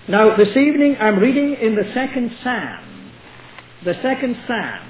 Now, this evening I'm reading in the second Psalm. The second Psalm.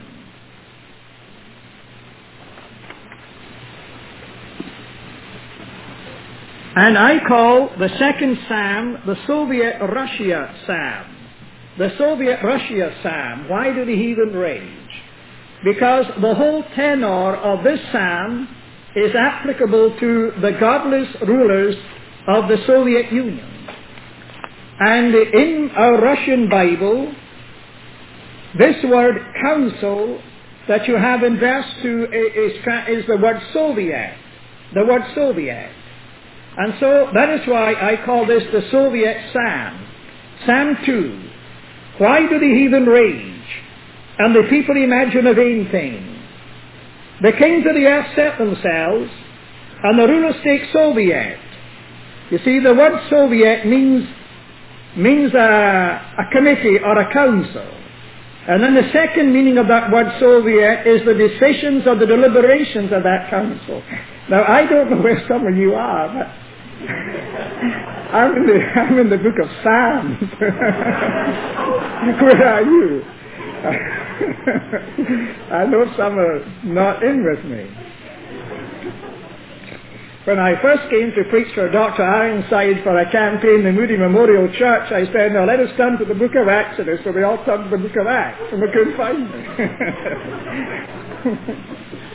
And I call the second Psalm the Soviet Russia Psalm. The Soviet Russia Psalm. Why do the heathen rage? Because the whole tenor of this Psalm is applicable to the godless rulers of the Soviet Union. And in our Russian Bible, this word council that you have in verse 2 is the word Soviet. The word Soviet. And so that is why I call this the Soviet Psalm. Psalm 2. Why do the heathen rage, and the people imagine a vain thing? The kings of the earth set themselves, and the rulers take Soviet. You see, the word Soviet means a committee or a council. And then the second meaning of that word Soviet is the decisions or the deliberations of that council. Now, I don't know where some of you are, but I'm in the book of Psalms. Where are you? I know some are not in with me. When I first came to preach for Dr. Ironside for a campaign in the Moody Memorial Church, I said, now let us turn to the book of Exodus. So we all turned to the book of Acts, and we couldn't find it.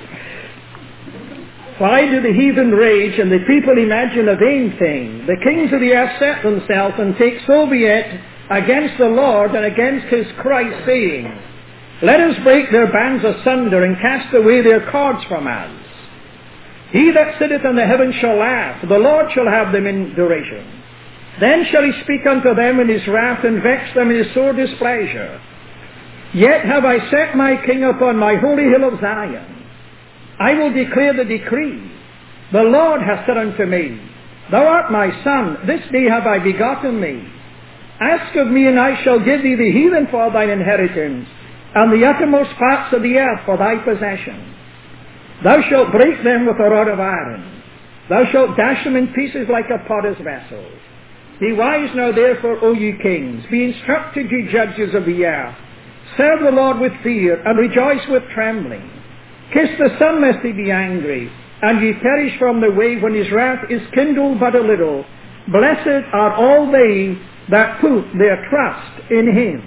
Why do the heathen rage and the people imagine a vain thing? The kings of the earth set themselves and take Soviet against the Lord and against his Christ, saying, let us break their bands asunder and cast away their cords from us. He that sitteth in the heavens shall laugh, the Lord shall have them in derision. Then shall he speak unto them in his wrath, and vex them in his sore displeasure. Yet have I set my king upon my holy hill of Zion. I will declare the decree. The Lord hath said unto me, thou art my son, this day have I begotten thee. Ask of me, and I shall give thee the heathen for thine inheritance, and the uttermost parts of the earth for thy possession. Thou shalt break them with a rod of iron. Thou shalt dash them in pieces like a potter's vessel. Be wise now therefore, O ye kings. Be instructed, ye judges of the earth. Serve the Lord with fear, and rejoice with trembling. Kiss the Son, lest he be angry, and ye perish from the way when his wrath is kindled but a little. Blessed are all they that put their trust in him.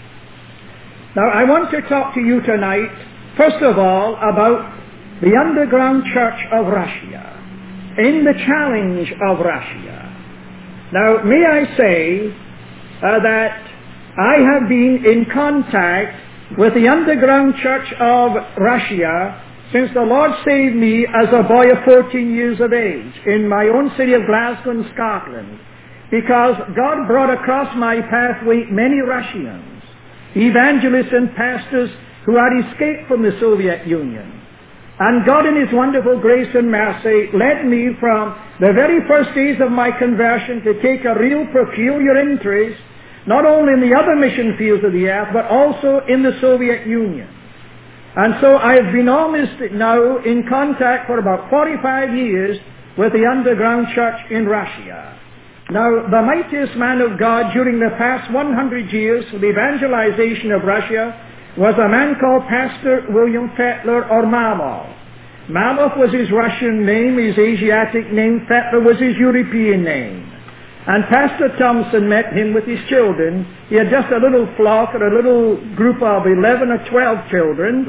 Now I want to talk to you tonight, first of all, about the underground church of Russia, in the challenge of Russia. Now, may I say that I have been in contact with the underground church of Russia since the Lord saved me as a boy of 14 years of age in my own city of Glasgow in Scotland, because God brought across my pathway many Russians, evangelists and pastors who had escaped from the Soviet Union. And God in his wonderful grace and mercy led me from the very first days of my conversion to take a real peculiar interest not only in the other mission fields of the earth, but also in the Soviet Union. And so I have been almost now in contact for about 45 years with the underground church in Russia. Now, the mightiest man of God during the past 100 years for the evangelization of Russia was a man called Pastor William Fetler, or Malov. Malov was his Russian name, his Asiatic name. Fetler was his European name. And Pastor Thompson met him with his children. He had just a little flock, or a little group of 11 or 12 children.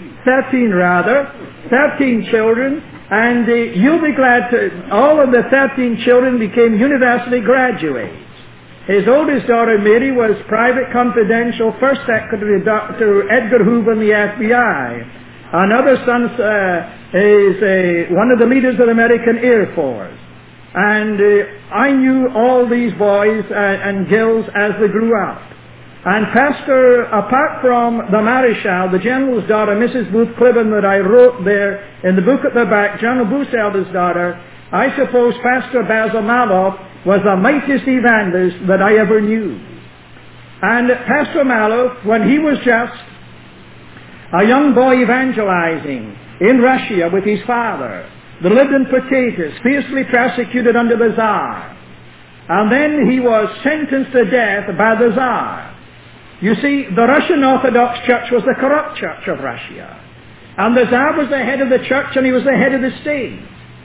13 children. And you'll be glad to, all of the 13 children became university graduates. His oldest daughter, Mary, was private confidential first secretary to Edgar Hoover in the FBI. Another son is one of the leaders of the American Air Force. And I knew all these boys and girls as they grew up. And Pastor, apart from the Marechal, the General's daughter, Mrs. Booth Clibben, that I wrote there in the book at the back, General Booth's daughter, I suppose Pastor Basil Malov was the mightiest evangelist that I ever knew. And Pastor Malov, when he was just a young boy evangelizing in Russia with his father, that lived in potatoes, fiercely persecuted under the Tsar, And then he was sentenced to death by the Tsar. You see, the Russian Orthodox Church was the corrupt church of Russia. And the Tsar was the head of the church, and he was the head of the state.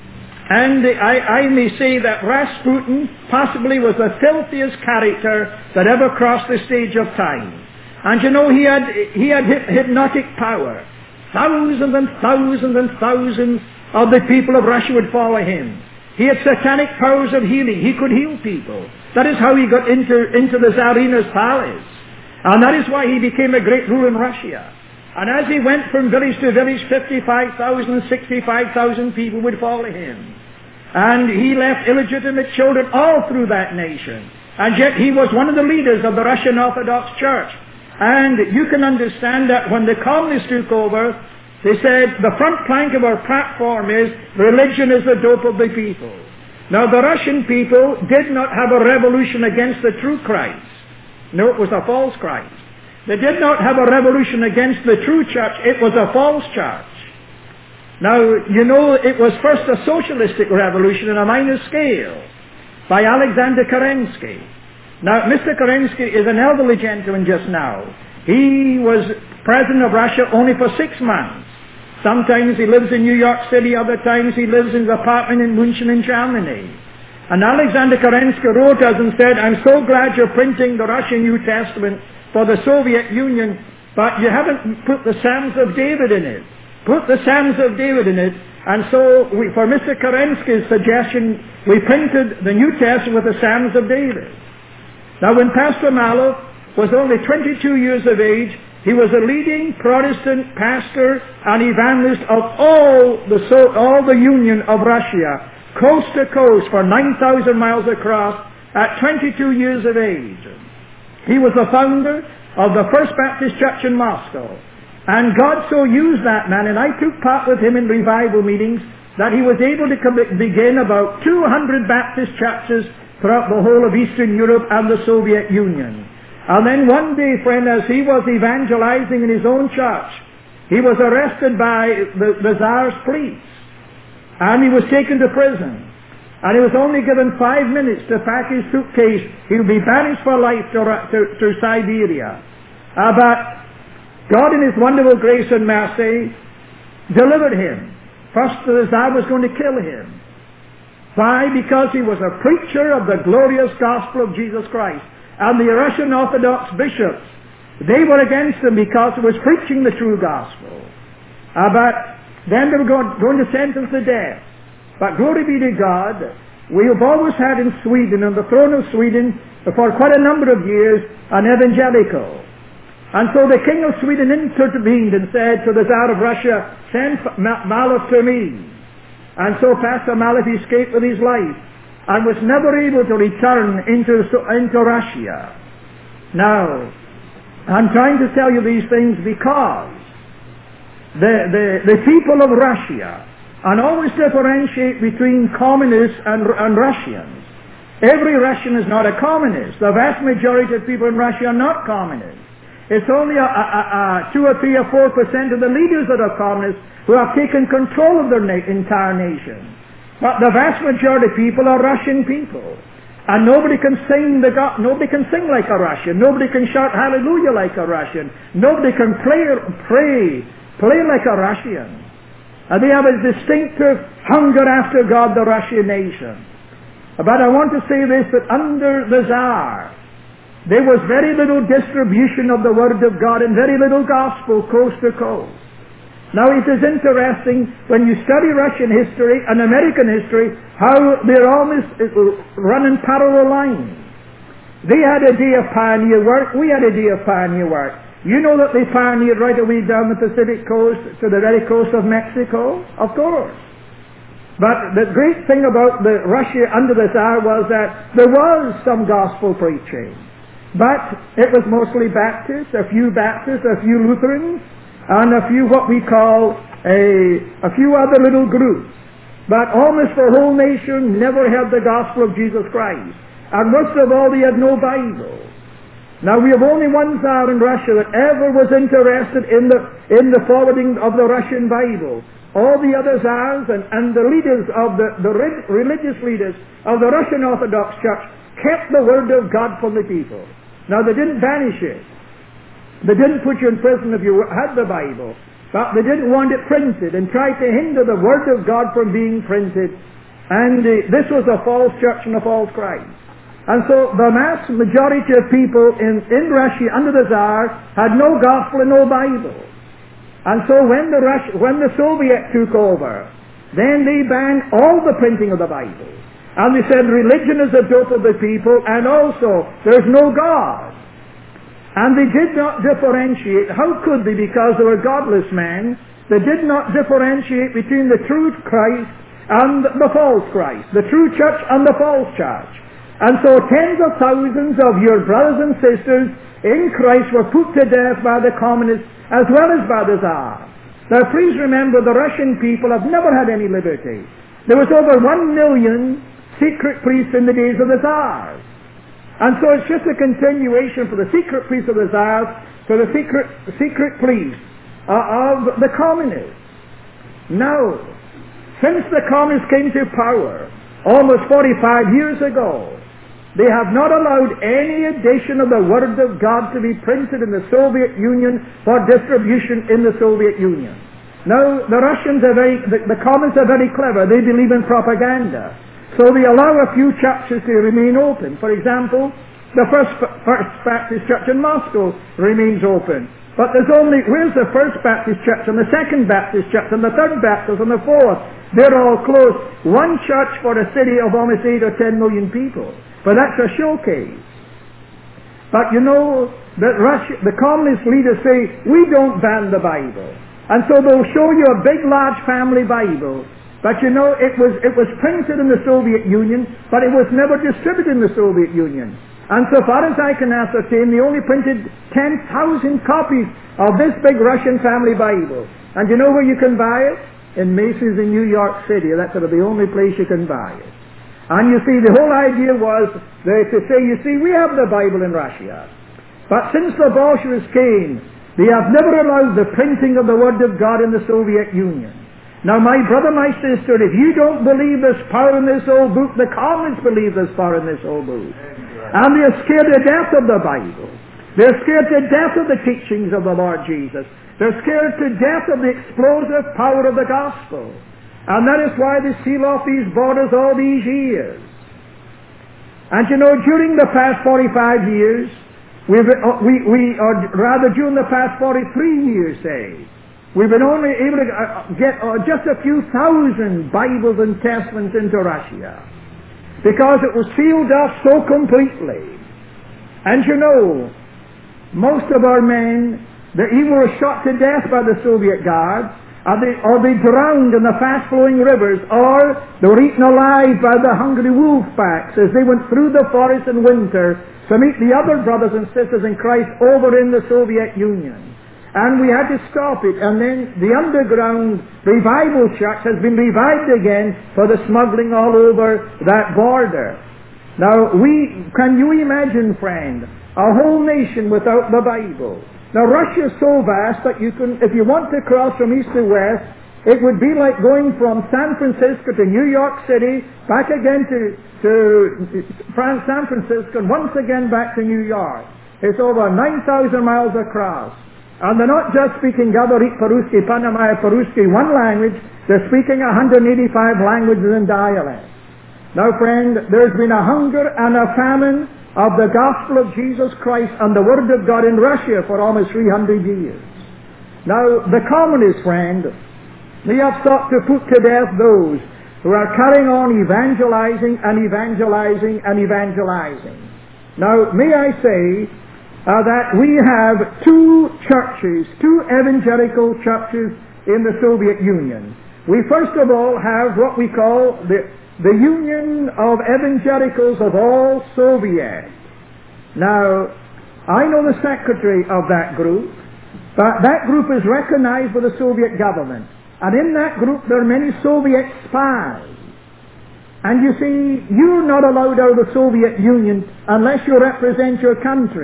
And I may say that Rasputin possibly was the filthiest character that ever crossed the stage of time. And you know, he had hypnotic power. Thousands and thousands and thousands of the people of Russia would follow him. He had satanic powers of healing. He could heal people. That is how he got into the Tsarina's palace. And that is why he became a great ruler in Russia. And as he went from village to village, 55,000, 65,000 people would follow him. And he left illegitimate children all through that nation. And yet he was one of the leaders of the Russian Orthodox Church. And you can understand that when the communists took over, they said the front plank of our platform is religion is the dope of the people. Now the Russian people did not have a revolution against the true Christ. No, it was a false Christ. They did not have a revolution against the true church. It was a false church. Now, you know, it was first a socialistic revolution on a minor scale by Alexander Kerensky. Now, Mr. Kerensky is an elderly gentleman just now. He was president of Russia only for 6 months. Sometimes he lives in New York City, other times he lives in his apartment in München in Germany. And Alexander Kerensky wrote us and said, I'm so glad you're printing the Russian New Testament for the Soviet Union, but you haven't put the Psalms of David in it. Put the Psalms of David in it. And so, for Mr. Kerensky's suggestion, we printed the New Testament with the Psalms of David. Now, when Pastor Malov was only 22 years of age, he was a leading Protestant pastor and evangelist of all the Union of Russia, coast to coast, for 9,000 miles across, at 22 years of age. He was the founder of the First Baptist Church in Moscow. And God so used that man, and I took part with him in revival meetings, that he was able to begin about 200 Baptist churches throughout the whole of Eastern Europe and the Soviet Union. And then one day, friend, as he was evangelizing in his own church, he was arrested by the Tsar's police. And he was taken to prison. And he was only given 5 minutes to pack his suitcase. He would be banished for life to Siberia. But God in His wonderful grace and mercy delivered him. First the Tsar was going to kill him. Why? Because he was a preacher of the glorious gospel of Jesus Christ. And the Russian Orthodox bishops, they were against him because he was preaching the true gospel. But then they were going to sentence to death. But glory be to God, we have always had in Sweden, on the throne of Sweden, for quite a number of years, an evangelical. And so the King of Sweden intervened and said to the Tsar of Russia, send Malov to me. And so Pastor Malov escaped with his life and was never able to return into Russia. Now, I'm trying to tell you these things because the people of Russia, and always differentiate between communists and Russians. Every Russian is not a communist. The vast majority of people in Russia are not communists. It's only 2 or 3 or 4% of the leaders that are communists who have taken control of their entire nation. But the vast majority of people are Russian people. And nobody can sing like a Russian. Nobody can shout hallelujah like a Russian. Nobody can pray like a Russian. And they have a distinctive hunger after God, the Russian nation. But I want to say this, that under the Tsar, there was very little distribution of the Word of God and very little gospel coast to coast. Now it is interesting, when you study Russian history and American history, how they're almost running parallel lines. They had a day of pioneer work, we had a day of pioneer work. You know that they pioneered right away down the Pacific coast to the very coast of Mexico? Of course. But the great thing about Russia under the Tsar was that there was some gospel preaching. But it was mostly Baptists, a few Lutherans, and a few what we call a few other little groups. But almost the whole nation never had the gospel of Jesus Christ. And most of all, they had no Bible. Now we have only one Tsar in Russia that ever was interested in the forwarding of the Russian Bible. All the other Tsars and the leaders of the religious leaders of the Russian Orthodox Church kept the Word of God from the people. Now they didn't banish it. They didn't put you in prison if you had the Bible. But they didn't want it printed and tried to hinder the Word of God from being printed. And this was a false church and a false Christ. And so the mass majority of people in Russia under the Tsar had no gospel and no Bible. And so when the Soviet took over, then they banned all the printing of the Bible. And they said religion is the dope of the people, and also there's no God. And they did not differentiate. How could they? Because they were godless men. They did not differentiate between the true Christ and the false Christ, the true church and the false church. And so tens of thousands of your brothers and sisters in Christ were put to death by the communists as well as by the Tsar. Now please remember, the Russian people have never had any liberty. There was over 1 million secret priests in the days of the Tsars. And so it's just a continuation for the secret priests of the Tsars to the secret priests of the communists. Now, since the communists came to power almost 45 years ago, they have not allowed any edition of the Word of God to be printed in the Soviet Union for distribution in the Soviet Union. Now, the Russians are the communists are very clever. They believe in propaganda. So they allow a few churches to remain open. For example, the First Baptist Church in Moscow remains open. But where's the First Baptist Church and the Second Baptist Church and the Third Baptist and the Fourth? They're all closed. One church for a city of almost 8 or 10 million people. But that's a showcase. But you know, the communist leaders say, we don't ban the Bible. And so they'll show you a big, large family Bible. But you know, it was printed in the Soviet Union, but it was never distributed in the Soviet Union. And so far as I can ascertain, they only printed 10,000 copies of this big Russian family Bible. And you know where you can buy it? In Macy's in New York City. That's sort of the only place you can buy it. And you see, the whole idea was to say, you see, we have the Bible in Russia. But since the Bolsheviks came, they have never allowed the printing of the Word of God in the Soviet Union. Now, my brother, my sister, if you don't believe there's power in this old book, the communists believe there's power in this old book. And they're scared to death of the Bible. They're scared to death of the teachings of the Lord Jesus. They're scared to death of the explosive power of the gospel. And that is why they seal off these borders all these years. And you know, during the past 45 years, during the past 43 years, say, we've been only able to get just a few thousand Bibles and Testaments into Russia. Because it was sealed off so completely. And you know, most of our men, they either were shot to death by the Soviet guards, or they drowned in the fast-flowing rivers, or they were eaten alive by the hungry wolf packs as they went through the forest in winter to meet the other brothers and sisters in Christ over in the Soviet Union. And we had to stop it. And then the underground revival church has been revived again for the smuggling all over that border. Now, can you imagine, friend, a whole nation without the Bible? Now, Russia is so vast that if you want to cross from east to west, it would be like going from San Francisco to New York City, back again to San Francisco, and once again back to New York. It's over 9,000 miles across. And they're not just speaking Gaborit Paruski, Panamaya Paruski, one language, they're speaking 185 languages and dialects. Now friend, there's been a hunger and a famine of the gospel of Jesus Christ and the Word of God in Russia for almost 300 years. Now the communist friend, they have sought to put to death those who are carrying on evangelizing and evangelizing and evangelizing. Now may I say, that we have two evangelical churches in the Soviet Union. We first of all have what we call the Union of Evangelicals of all Soviets. Now, I know the secretary of that group, but that group is recognized by the Soviet government. And in that group there are many Soviet spies. And you see, you're not allowed out of the Soviet Union unless you represent your country.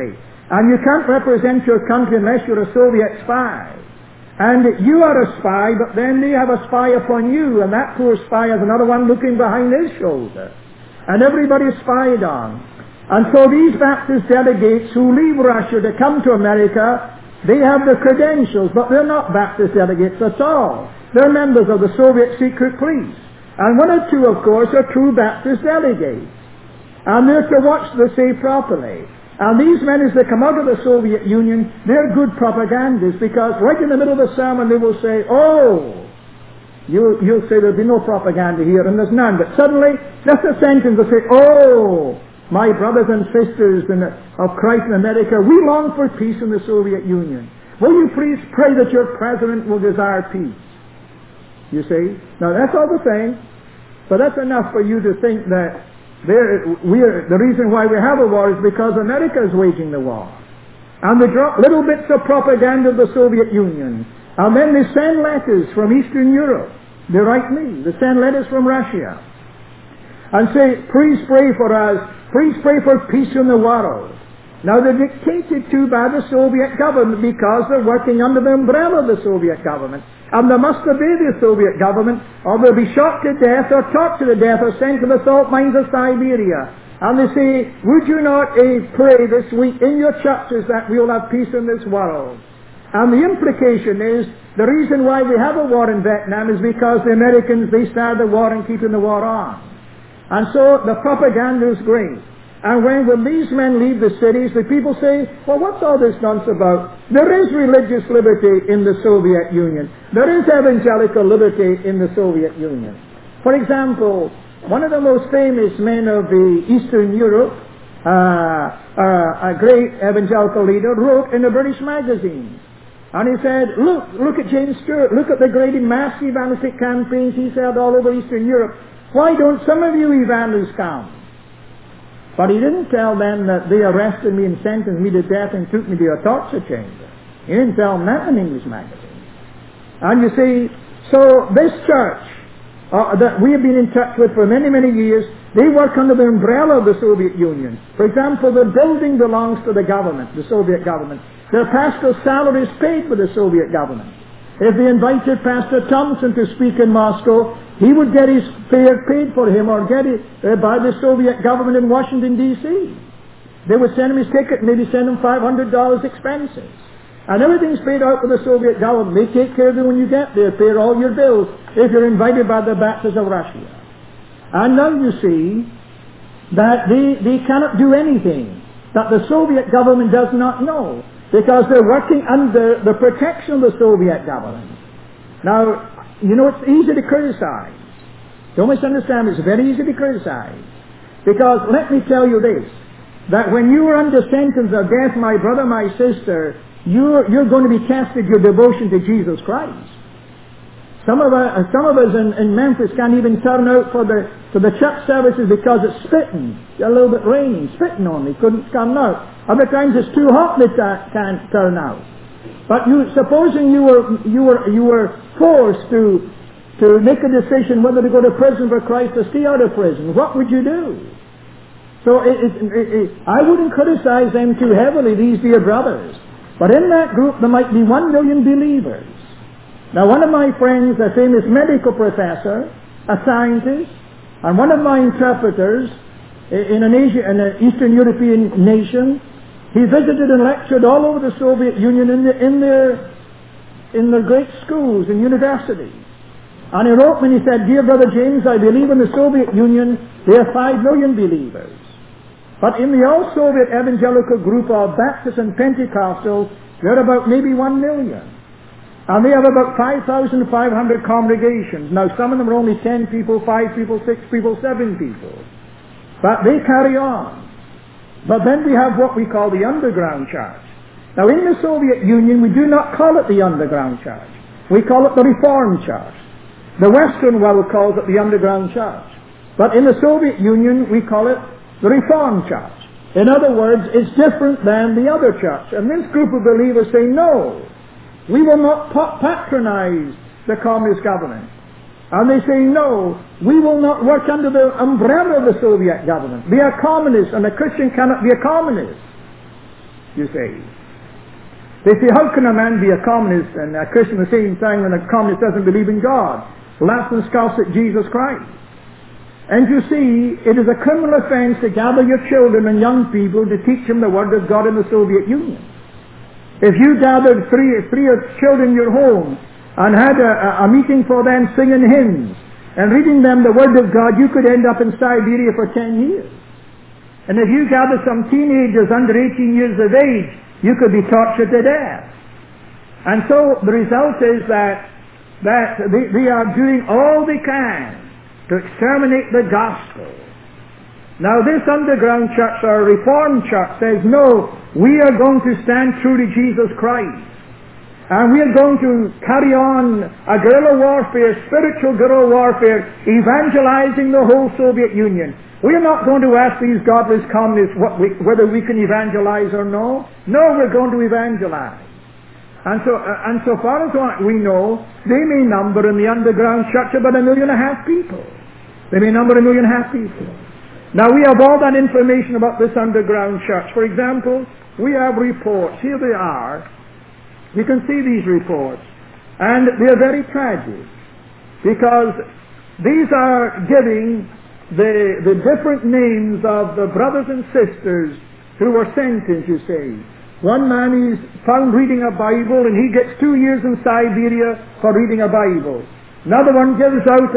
And you can't represent your country unless you're a Soviet spy. And you are a spy, but then they have a spy upon you, and that poor spy has another one looking behind his shoulder. And everybody's spied on. And so these Baptist delegates who leave Russia to come to America, they have the credentials, but they're not Baptist delegates at all. They're members of the Soviet secret police. And one or two, of course, are true Baptist delegates. And they're to watch the say properly. And these men, as they come out of the Soviet Union, they're good propagandists, because right in the middle of the sermon they will say, oh, you'll say there'll be no propaganda here, and there's none. But suddenly, just a sentence will say, oh, my brothers and sisters of Christ in America, we long for peace in the Soviet Union. Will you please pray that your president will desire peace? You see? Now that's all the same, but that's enough for you to think that the reason why we have a war is because America is waging the war. And they drop little bits of propaganda of the Soviet Union. And then they send letters from Eastern Europe. They write me. They send letters from Russia. And say, please pray for us. Please pray for peace in the world. Now they're dictated to by the Soviet government because they're working under the umbrella of the Soviet government. And they must obey the Soviet government, or they'll be shot to death, or tortured to death, or sent to the salt mines of Siberia. And they say, would you not pray this week in your churches that we'll have peace in this world? And the implication is, the reason why we have a war in Vietnam is because the Americans, they started the war and keeping the war on. And so the propaganda is great. And when these men leave the cities, the people say, well, what's all this nonsense about? There is religious liberty in the Soviet Union. There is evangelical liberty in the Soviet Union. For example, one of the most famous men of the Eastern Europe, a great evangelical leader, wrote in a British magazine. And he said, look at James Stewart, look at the great massive evangelistic campaigns he's held all over Eastern Europe. Why don't some of you evangelists come? But he didn't tell them that they arrested me and sentenced me to death and took me to a torture chamber. He didn't tell them that in English magazine. And you see, so this church that we have been in touch with for many, many years, they work under the umbrella of the Soviet Union. For example, the building belongs to the government, the Soviet government. Their pastoral salary is paid by the Soviet government. If they invited Pastor Thompson to speak in Moscow, he would get his fare paid for him, or get it by the Soviet government in Washington, D.C. They would send him his ticket and maybe send him $500 expenses. And everything's paid out by the Soviet government. They take care of it when you get there, pay all your bills, if you're invited by the Baptists of Russia. And now you see that they cannot do anything that the Soviet government does not know, because they're working under the protection of the Soviet government. Now, you know, it's easy to criticize. Don't misunderstand me, it's very easy to criticize. Because let me tell you this, that when you are under sentence of death, my brother, my sister, you're going to be tested your devotion to Jesus Christ. Some of us in Memphis can't even turn out for the church services because it's spitting. A little bit raining, spitting on me, couldn't come out. Other times it's too hot they can't turn out. But supposing you were forced to make a decision whether to go to prison for Christ or stay out of prison, what would you do? So I wouldn't criticize them too heavily, these dear brothers. But in that group there might be 1 million believers. Now one of my friends, a famous medical professor, a scientist, and one of my interpreters in an Eastern European nation, he visited and lectured all over the Soviet Union in their great schools and universities. And he wrote me and he said, dear Brother James, I believe in the Soviet Union there are 5 million believers. But in the all-Soviet evangelical group of Baptists and Pentecostals, there are about maybe 1 million. And they have about 5,500 congregations. Now some of them are only 10 people, 5 people, 6 people, 7 people. But they carry on. But then we have what we call the underground church. Now in the Soviet Union we do not call it the underground church. We call it the Reformed church. The Western world calls it the underground church. But in the Soviet Union we call it the Reformed church. In other words, it's different than the other church. And this group of believers say, no, we will not patronize the communist government. And they say, no, we will not work under the umbrella of the Soviet government. They are communists, and a Christian cannot be a communist. you say. They say, how can a man be a communist and a Christian at the same time when a communist doesn't believe in God? Laughs and scoffs at Jesus Christ. And you see, it is a criminal offense to gather your children and young people to teach them the Word of God in the Soviet Union. If you gathered three children in your home and had a meeting for them singing hymns and reading them the Word of God, you could end up in Siberia for 10 years. And if you gather some teenagers under 18 years of age, you could be tortured to death. And so the result is that they are doing all they can to exterminate the gospel. Now this underground church or Reformed church says, no, we are going to stand true to Jesus Christ. And we are going to carry on a guerrilla warfare, spiritual guerrilla warfare, evangelizing the whole Soviet Union. We are not going to ask these godless communists whether we can evangelize or no. No, we're going to evangelize. And so far as we know, they may number in the underground church about 1.5 million people. They may number 1.5 million people. Now we have all that information about this underground church. For example, we have reports. Here they are. You can see these reports. And they are very tragic. Because these are giving the different names of the brothers and sisters who were sentenced, you see. One man is found reading a Bible and he gets 2 years in Siberia for reading a Bible. Another one gives out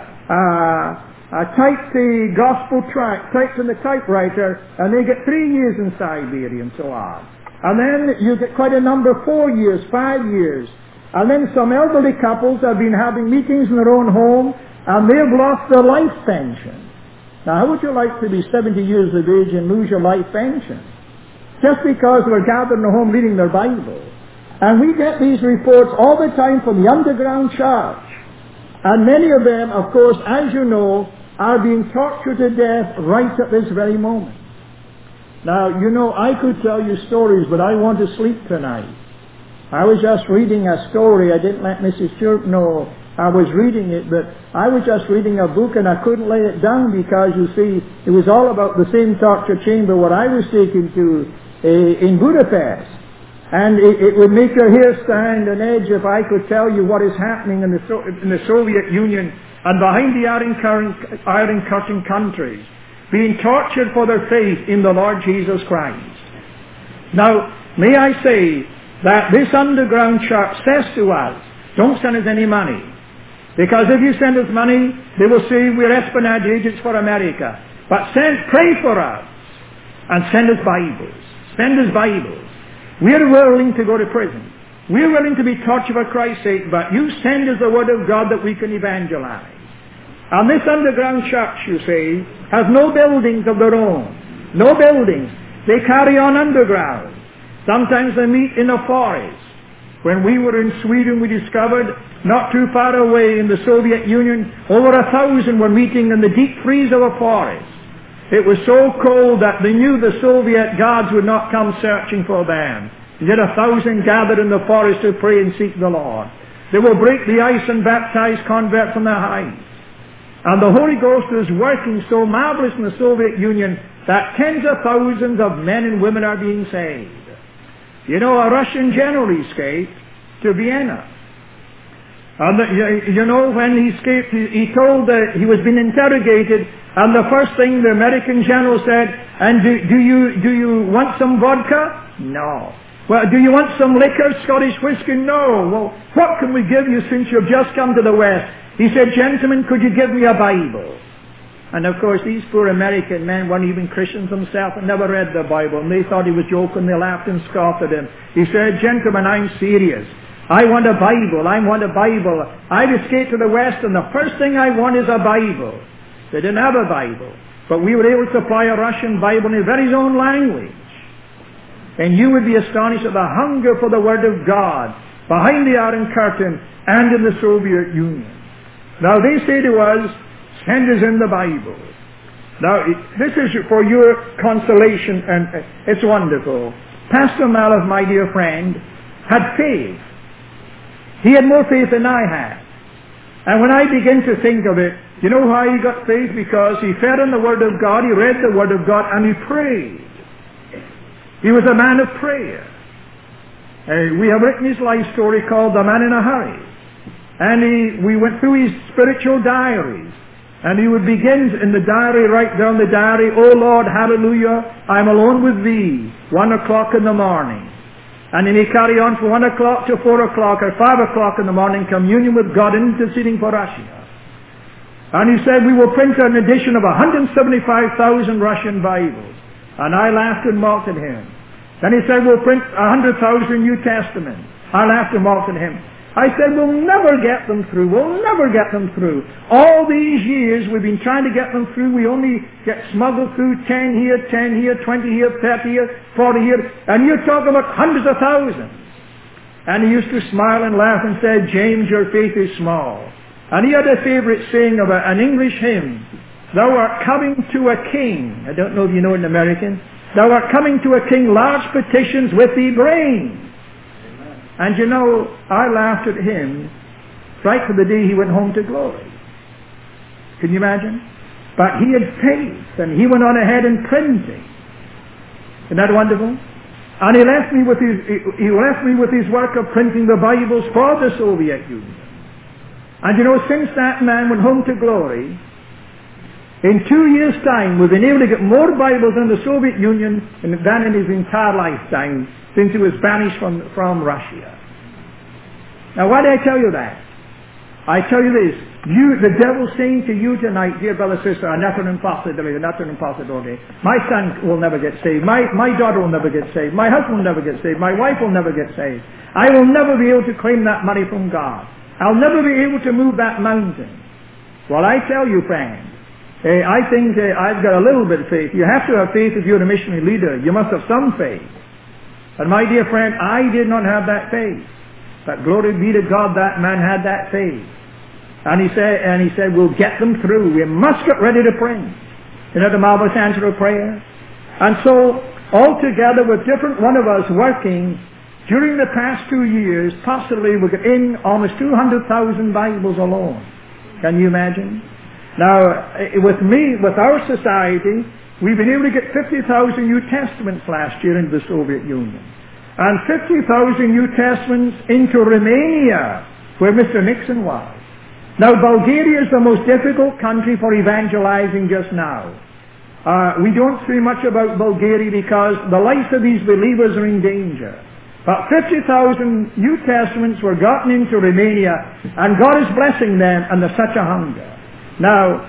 types the gospel tract, types in the typewriter, and they get 3 years in Siberia and so on. And then you get quite a number, 4 years, 5 years. And then some elderly couples have been having meetings in their own home and they've lost their life pension. Now how would you like to be 70 years of age and lose your life pension? Just because we're gathered in the home reading their Bible. And we get these reports all the time from the underground church. And many of them, of course, as you know, are being tortured to death right at this very moment. Now, you know, I could tell you stories, but I want to sleep tonight. I was just reading a story. I didn't let Mrs. Stewart know I was reading it, but I was just reading a book and I couldn't lay it down because, you see, it was all about the same torture chamber what I was taken to in Budapest. And it would make your hair stand on edge if I could tell you what is happening in the Soviet Union and behind the Iron Curtain countries, being tortured for their faith in the Lord Jesus Christ. Now, may I say that this underground church says to us, don't send us any money. Because if you send us money, they will say we're espionage agents for America. But pray for us and send us Bibles. Send us Bibles. We're willing to go to prison. We're willing to be tortured for Christ's sake, but you send us the Word of God that we can evangelize. And this underground church, you see, has no buildings of their own. No buildings. They carry on underground. Sometimes they meet in a forest. When we were in Sweden, we discovered not too far away in the Soviet Union, over 1,000 were meeting in the deep freeze of a forest. It was so cold that they knew the Soviet gods would not come searching for them. Yet 1,000 gathered in the forest to pray and seek the Lord. They will break the ice and baptize converts from their hides. And the Holy Ghost is working so marvelous in the Soviet Union that tens of thousands of men and women are being saved. You know, a Russian general escaped to Vienna. And you know, when he escaped, he told that he was being interrogated, and the first thing the American general said, and do you want some vodka? No. Well, do you want some liquor, Scottish whiskey? No. Well, what can we give you since you've just come to the West? He said, gentlemen, could you give me a Bible? And of course, these poor American men weren't even Christians themselves and never read the Bible. And they thought he was joking. They laughed and scoffed at him. He said, gentlemen, I'm serious. I want a Bible. I want a Bible. I've escaped to the West, and the first thing I want is a Bible. They didn't have a Bible. But we were able to supply a Russian Bible in his very own language. And you would be astonished at the hunger for the Word of God behind the Iron Curtain and in the Soviet Union. Now they say to us, send us in the Bible. Now, this is for your consolation, and it's wonderful. Pastor Malov, my dear friend, had faith. He had more faith than I had. And when I begin to think of it, you know why he got faith? Because he fed on the Word of God, he read the Word of God, and he prayed. He was a man of prayer. We have written his life story called The Man in a Hurry. And we went through his spiritual diaries. And he would begin in the diary, write down the diary, "Oh Lord, hallelujah, I'm alone with thee, 1 o'clock in the morning." And then he carry on from 1 o'clock to 4 o'clock or 5 o'clock in the morning, communion with God, interceding for Russia. And he said, we will print an edition of 175,000 Russian Bibles. And I laughed and mocked at him. Then he said, we'll print 100,000 New Testaments. I laughed and mocked at him. I said, we'll never get them through. We'll never get them through. All these years we've been trying to get them through. We only get smuggled through 10 here, 20 here, 30 here, 40 here. And you're talking about hundreds of thousands. And he used to smile and laugh and said, James, your faith is small. And he had a favorite saying of an English hymn. Thou art coming to a king. I don't know if you know it in American. Thou art coming to a king, large petitions with thee bring. And you know, I laughed at him right from the day he went home to glory. Can you imagine? But he had faith, and he went on ahead in printing. Isn't that wonderful? And he left me with his work of printing the Bibles for the Soviet Union. And you know, since that man went home to glory, in 2 years' time, we've been able to get more Bibles in the Soviet Union than in his entire lifetime since he was banished from Russia. Now, why did I tell you that? I tell you this. The devil's saying to you tonight, dear brother, sister, another impossibility. My son will never get saved. My daughter will never get saved. My husband will never get saved. My wife will never get saved. I will never be able to claim that money from God. I'll never be able to move that mountain. Well, I tell you, friend, I think I've got a little bit of faith. You have to have faith if you're a missionary leader. You must have some faith. And my dear friend, I did not have that faith. But glory be to God, that man had that faith. And he said, we'll get them through. We must get ready to pray. You know the marvelous answer of prayer? And so, altogether with different one of us working, during the past 2 years, possibly we got in almost 200,000 Bibles alone. Can you imagine? Now, with our society, we've been able to get 50,000 New Testaments last year into the Soviet Union. And 50,000 New Testaments into Romania, where Mr. Nixon was. Now, Bulgaria is the most difficult country for evangelizing just now. We don't say much about Bulgaria because the lives of these believers are in danger. But 50,000 New Testaments were gotten into Romania, and God is blessing them, and there's such a hunger. Now,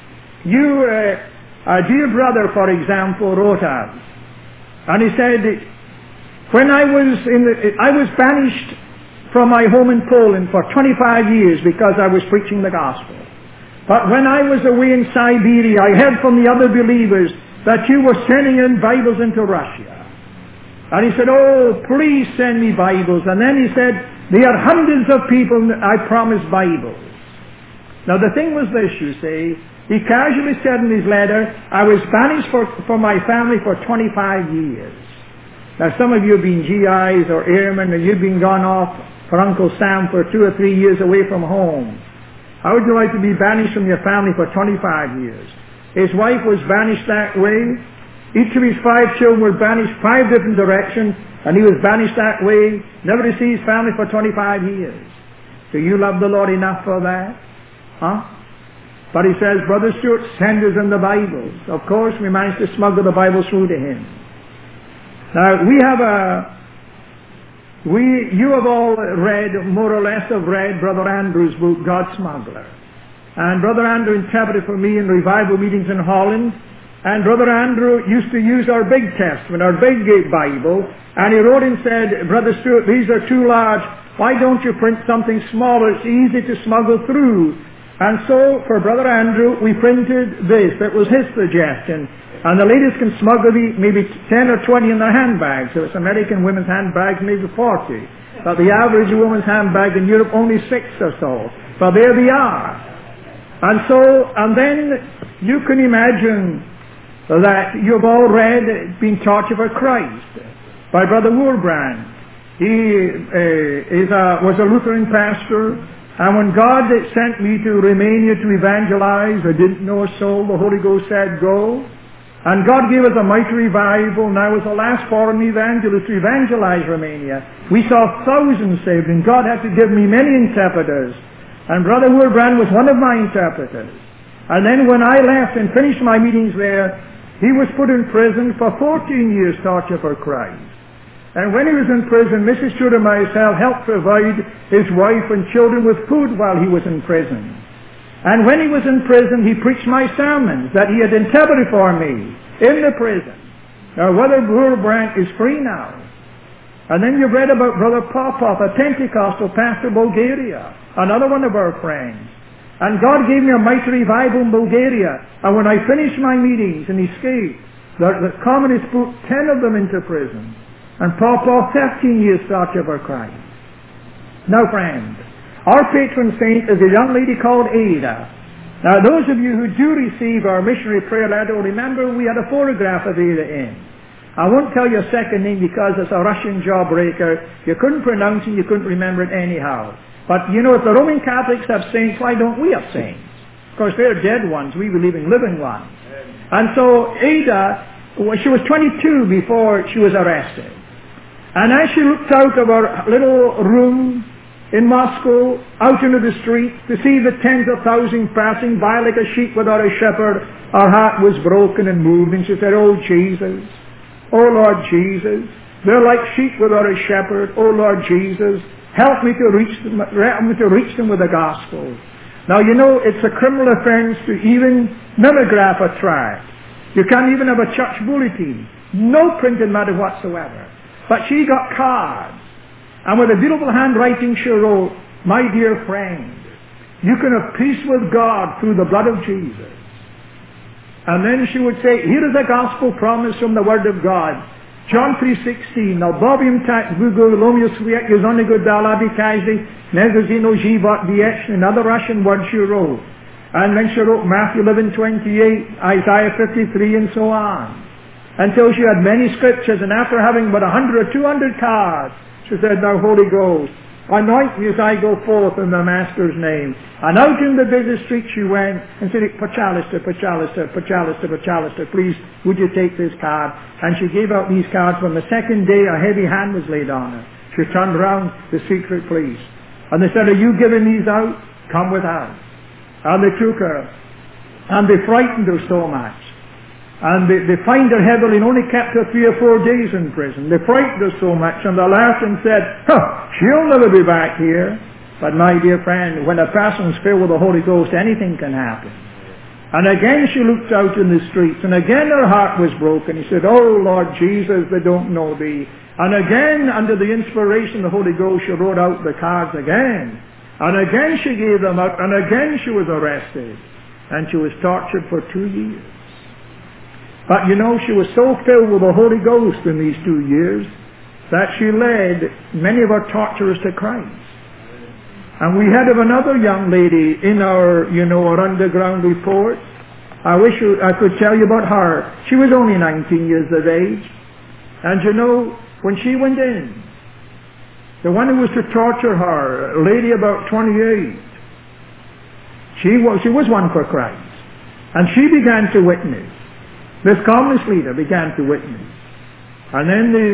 a dear brother, for example, wrote us, and he said, when I was banished from my home in Poland for 25 years because I was preaching the gospel. But when I was away in Siberia, I heard from the other believers that you were sending in Bibles into Russia. And he said, oh, please send me Bibles. And then he said, there are hundreds of people I promised Bibles. Now the thing was this, you see, he casually said in his letter, I was banished for my family for 25 years. Now some of you have been GIs or airmen, and you've been gone off for Uncle Sam for 2 or 3 years away from home. How would you like to be banished from your family for 25 years? His wife was banished that way. Each of his 5 children were banished 5 different directions, and he was banished that way, never to see his family for 25 years. Do you love the Lord enough for that? Huh? But he says, Brother Stewart, send us in the Bibles. Of course, we managed to smuggle the Bibles through to him. Now, you have all read, more or less have read Brother Andrew's book, God Smuggler. And Brother Andrew interpreted for me in revival meetings in Holland. And Brother Andrew used to use our big Testament, our big Bible. And he wrote and said, Brother Stewart, these are too large. Why don't you print something smaller? It's easy to smuggle through. And so, for Brother Andrew, we printed this. That was his suggestion. And the ladies can smuggle maybe 10 or 20 in their handbags. So it's American women's handbags, maybe 40. But the average woman's handbag in Europe, only 6 or so. But there they are. And then you can imagine that you've all read Being Tortured for Christ by Brother Wurbrand. He was a Lutheran pastor. And when God sent me to Romania to evangelize, I didn't know a soul. The Holy Ghost said, go. And God gave us a mighty revival. Now as the last foreign evangelist to evangelize Romania, we saw thousands saved, and God had to give me many interpreters. And Brother Wurbrand was one of my interpreters. And then when I left and finished my meetings there, he was put in prison for 14 years torture for Christ. And when he was in prison, Mrs. Stewart and myself helped provide his wife and children with food while he was in prison. And when he was in prison, he preached my sermons that he had interpreted for me in the prison. Now, Brother Wurbrand is free now. And then you've read about Brother Popov, a Pentecostal pastor of Bulgaria, another one of our friends. And God gave me a mighty revival in Bulgaria. And when I finished my meetings and escaped, the communists put 10 of them into prison. And Popov 13 years torture for Christ. Now, friends, our patron saint is a young lady called Ada. Now, those of you who do receive our missionary prayer letter will remember we had a photograph of Ada in. I won't tell you a second name because it's a Russian jawbreaker. You couldn't pronounce it, you couldn't remember it anyhow. But, you know, if the Roman Catholics have saints, why don't we have saints? Of course, they're dead ones. We believe in living ones. And so Ada, she was 22 before she was arrested. And as she looked out of her little room in Moscow, out into the street, to see the tens of thousands passing by like a sheep without a shepherd, her heart was broken and moved, and she said, "Oh Jesus, oh Lord Jesus, they're like sheep without a shepherd. Oh Lord Jesus, help me to reach them with the gospel." Now, you know, it's a criminal offense to even mimeograph a tract. You can't even have a church bulletin. No printed matter whatsoever. But she got cards. And with a beautiful handwriting she wrote, "My dear friend, you can have peace with God through the blood of Jesus." And then she would say, "Here is a gospel promise from the Word of God. John 3:16. Now, Bobium tak Google Lomius Wiek is only good Dalabi Kajdi, Nezazino Jivot Viech, another Russian word she wrote. And then she wrote Matthew 11:28, Isaiah 53, and so on. Until she had many scriptures, and after having but 100 or 200 cards, she said, "Now, Holy Ghost, anoint me as I go forth in the Master's name." And out in the busy street she went and said, "Pachalister, Pachalister, Pachalister, Pachalister, please, would you take this card?" And she gave out these cards. When the second day, a heavy hand was laid on her. She turned round the secret police. And they said, "Are you giving these out? Come with us." And they took her. And they frightened her so much. And they fined her heavily and only kept her 3 or 4 days in prison. They frightened her so much, and they laughed and said, "She'll never be back here." But my dear friend, when a person's filled with the Holy Ghost, anything can happen. And again she looked out in the streets, and again her heart was broken. He said, "Oh Lord Jesus, they don't know thee." And again, under the inspiration of the Holy Ghost, she wrote out the cards again. And again she gave them out, and again she was arrested. And she was tortured for 2 years. But you know, she was so filled with the Holy Ghost in these 2 years that she led many of our torturers to Christ. And we had of another young lady in our, our underground report. I wish I could tell you about her. She was only 19 years of age. And when she went in, the one who was to torture her, a lady about 28, she was one for Christ. And she began to witness. This communist leader began to witness. And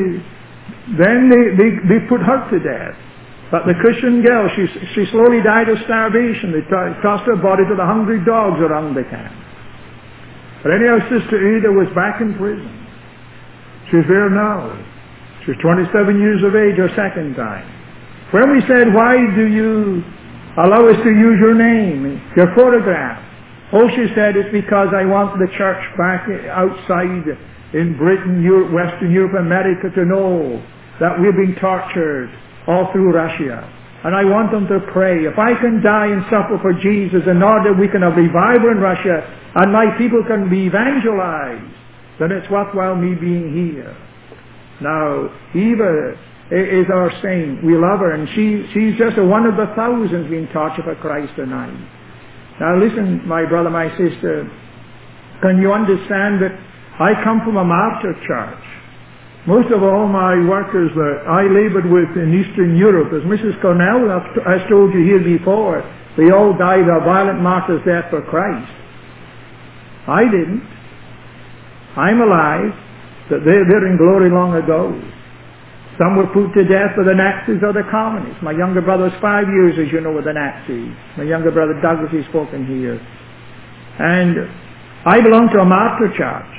then they put her to death. But the Christian girl, she slowly died of starvation. They tossed her body to the hungry dogs around the camp. But anyhow, Sister Ada was back in prison. She's there now. She's 27 years of age, her second time. When we said, "Why do you allow us to use your name, your photograph?" Oh, she said, "It's because I want the church back outside in Britain, Europe, Western Europe, America to know that we've been tortured all through Russia. And I want them to pray. If I can die and suffer for Jesus in order we can have revival in Russia and my people can be evangelized, then it's worthwhile me being here." Now, Eva is our saint. We love her, and she's just one of the thousands being tortured for Christ tonight. Now listen, my brother, my sister, can you understand that I come from a martyr church? Most of all my workers that I labored with in Eastern Europe, as Mrs. Cornell has told you here before, they all died a violent martyr's death for Christ. I didn't. I'm alive, but they're in glory long ago. Some were put to death by the Nazis or the communists. My younger brother was 5 years, as you know, with the Nazis. My younger brother Douglas is spoken here. And I belong to a martyr church.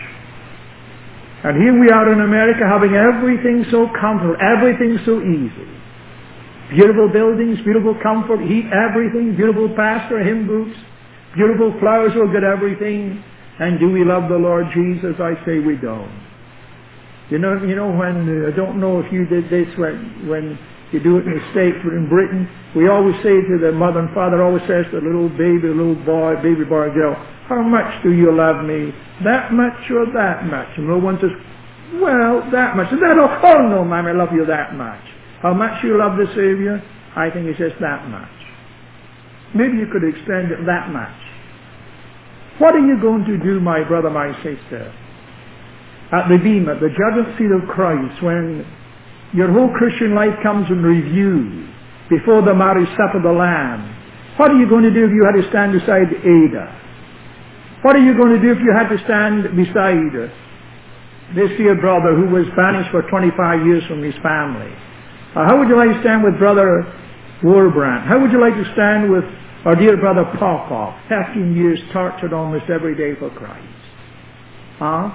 And here we are in America having everything so comfortable, everything so easy. Beautiful buildings, beautiful comfort, heat, everything, beautiful pastor, hymn books, beautiful flowers, we'll get everything. And do we love the Lord Jesus? I say we don't. You know when, I don't know if you did this when you do it in the States, but in Britain, we always say to the mother and father, always says to the little baby, little boy, baby boy, girl, how much do you love me? That much or that much? And the little one says, well, that much. Is that all? Oh no, Mom, I love you that much. How much you love the Savior? I think it's just that much. Maybe you could extend it that much. What are you going to do, my brother, my sister, at the Bema, the judgment seat of Christ, when your whole Christian life comes in review before the marriage supper of the Lamb? What are you going to do if you had to stand beside Ada? What are you going to do if you had to stand beside this dear brother who was banished for 25 years from his family? How would you like to stand with Brother Wurbrand? How would you like to stand with our dear brother Popoff, 15 years tortured almost every day for Christ? Huh?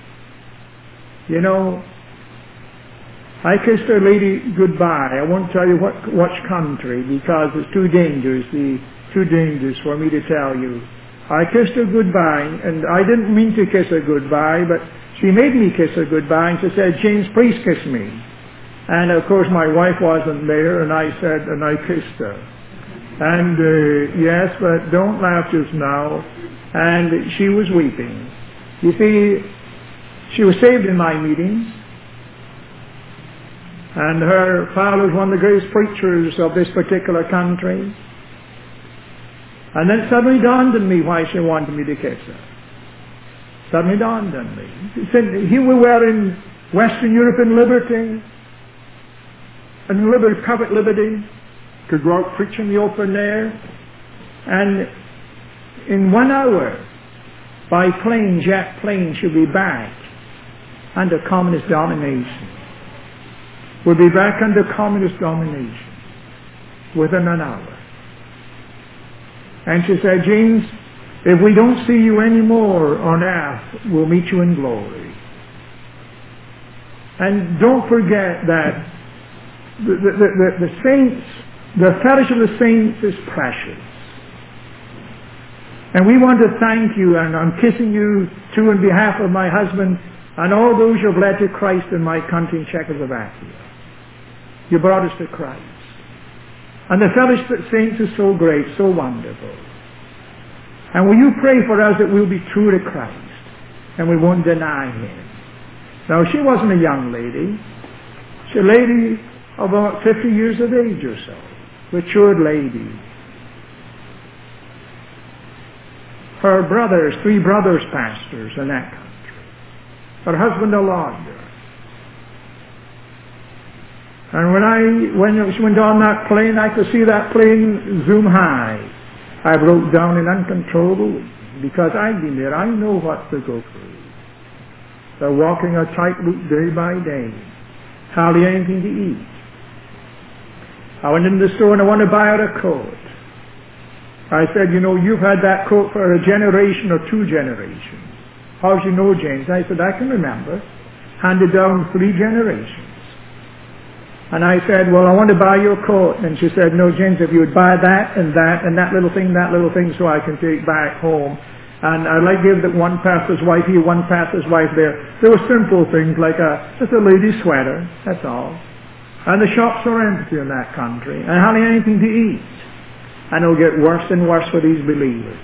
You know, I kissed a lady goodbye. I won't tell you which country because it's too dangerous for me to tell you. I kissed her goodbye, and I didn't mean to kiss her goodbye, but she made me kiss her goodbye, and she said, James, please kiss me. And of course my wife wasn't there, and I kissed her. And yes, but don't laugh just now. And she was weeping. You see, she was saved in my meetings. And her father was one of the greatest preachers of this particular country. And then it suddenly dawned on me why she wanted me to kiss her. Suddenly dawned on me. He said, here we were in Western Europe in liberty. And liberty, perfect liberty. Could go out preaching in the open air. And in 1 hour, by plane, jet plane, she'll be back under communist domination. We'll be back under communist domination within an hour. And she said, James, if we don't see you anymore on earth, we'll meet you in glory. And don't forget that the saints, the fellowship of the saints is precious. And we want to thank you, and I'm kissing you too on behalf of my husband and all those you have led to Christ in my country in Czechoslovakia. You brought us to Christ. And the fellowship of saints is so great, so wonderful. And will you pray for us that we'll be true to Christ and we won't deny Him? Now, she wasn't a young lady. She's a lady of about 50 years of age or so. Matured lady. Her brothers, 3 brothers pastors in that country. Her husband a lawyer. And when she went on that plane, I could see that plane zoom high. I broke down in uncontrollable because I've been there. I know what to go through. They're walking a tightrope day by day. Hardly anything to eat. I went into the store and I wanted to buy her a coat. I said, you know, you've had that coat for a generation or 2 generations. How do you know, James? I said, I can remember. Handed down 3 generations. And I said, well, I want to buy your coat. And she said, no, James, if you would buy that and that and that little thing so I can take back home. And I'd like to give that one pastor's wife here, one pastor's wife there. There were simple things like just a lady's sweater, that's all. And the shops are empty in that country. And hardly anything to eat. And it'll get worse and worse for these believers.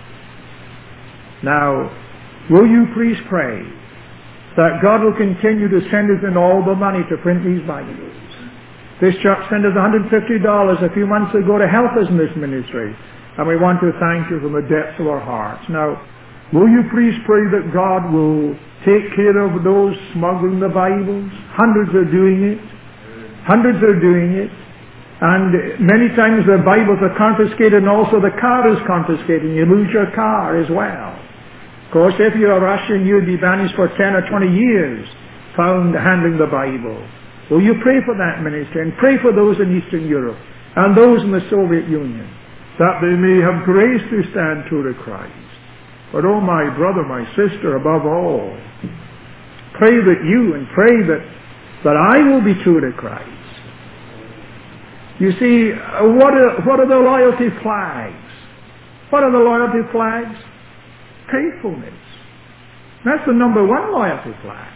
Now, will you please pray that God will continue to send us in all the money to print these Bibles? This church sent us $150 a few months ago to help us in this ministry. And we want to thank you from the depths of our hearts. Now, will you please pray that God will take care of those smuggling the Bibles? Hundreds are doing it. Hundreds are doing it. And many times the Bibles are confiscated and also the car is confiscated and you lose your car as well. Of course, if you're a Russian, you'd be banished for 10 or 20 years, found handling the Bible. Will you pray for that ministry and pray for those in Eastern Europe and those in the Soviet Union, that they may have grace to stand true to Christ. But oh, my brother, my sister, above all, pray that you and pray that I will be true to Christ. You see, what are the loyalty flags? What are the loyalty flags? Faithfulness. That's the number one loyalty flag.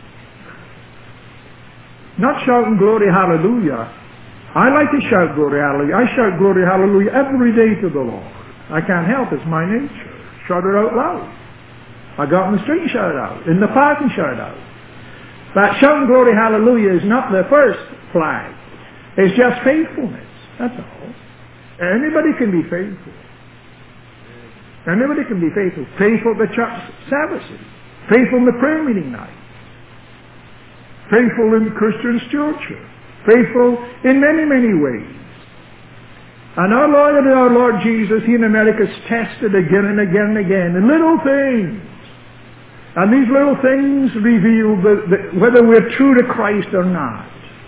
Not shouting glory hallelujah. I like to shout glory hallelujah. I shout glory hallelujah every day to the Lord. I can't help it. It's my nature. Shout it out loud. I go out in the street and shout it out. In the park and shout it out. That shouting glory hallelujah is not the first flag. It's just faithfulness. That's all. Anybody can be faithful. Anybody can be faithful. Faithful at the church services. Faithful in the prayer meeting night. Faithful in Christian stewardship. Faithful in many, many ways. And our Lord Jesus, He in America is tested again and again and again in little things. And these little things reveal whether we're true to Christ or not.